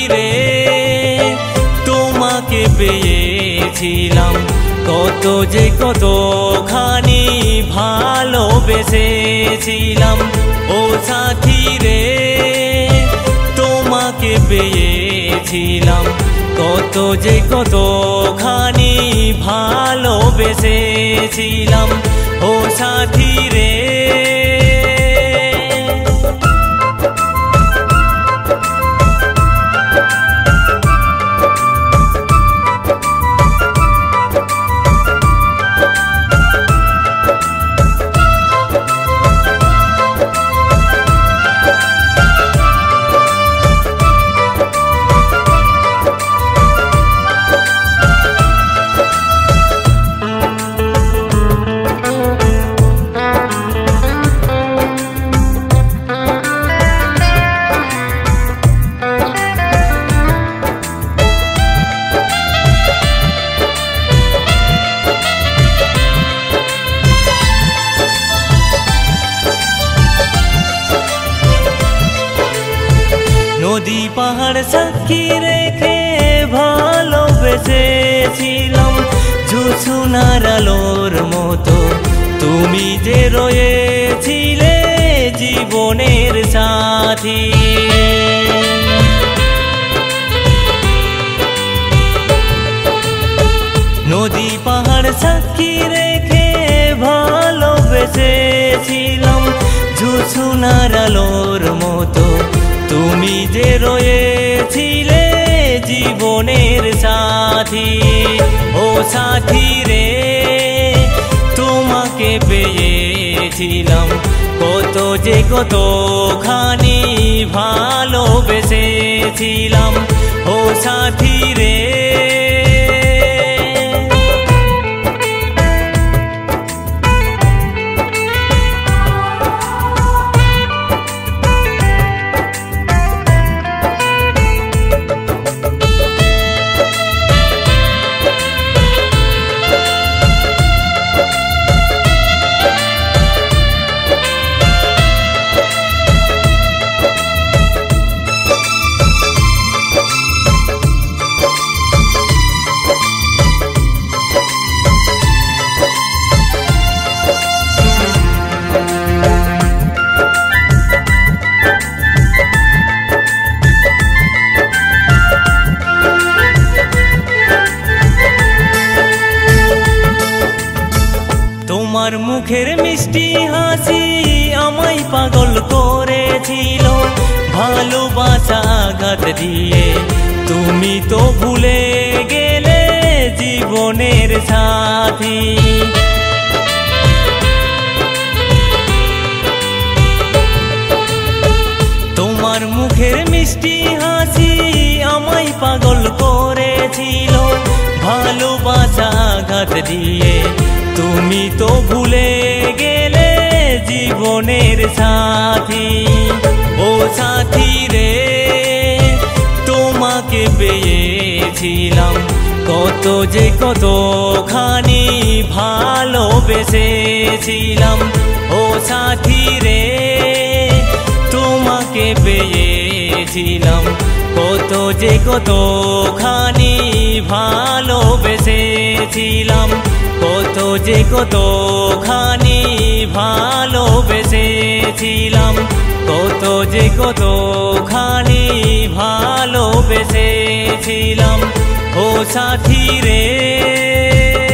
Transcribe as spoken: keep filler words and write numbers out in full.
রে তোমাকে পেয়েছিলাম কত যে কতখানি ভালোবেসেছিলাম ও সাথী রে তোমাকে পেয়েছিলাম কত যে কতখানি ভালোবেসেছিলাম ও সাথী রে নদী পাহাড় সাক্ষী রেখে ভালোবেসেছিলাম ঝুসুনার আলোর মতো তুমি যে রয়েছিলে জীবনের সাথী নদী পাহাড় সাক্ষী রেখে ভালোবেসেছিলাম ঝুসুনার আলোর মতো তুমি যে রয়েছিলে জীবনের সাথী ও সাথী রে তোমাকে পেয়েছিলাম কত যে কতখানি ভালোবেসেছিলাম ও সাথী রে তোমার মুখের মিষ্টি হাসি আমায় পাগল করেছিল ভালোবাসা আঘাত দিয়ে তুমি তো ভুলে গেলে জীবনের সাথী তোমার মুখের মিষ্টি হাসি আমায় পাগল করেছিল ভালোবাসা আঘাত দিয়ে তুমি তো ভুলে গেলে জীবনের সাথী ও সাথী রে তোমাকে পেয়েছিলাম কত যে কতখানি ভালোবেসেছিলাম ও সাথী রে তোমাকে পেয়েছিলাম কত যে কতখানি ভালোবেসেছিলাম কত যে কতখানি ভালোবেসেছিলাম কত যে কতখানি ভালোবেসেছিলাম ও সাথী রে।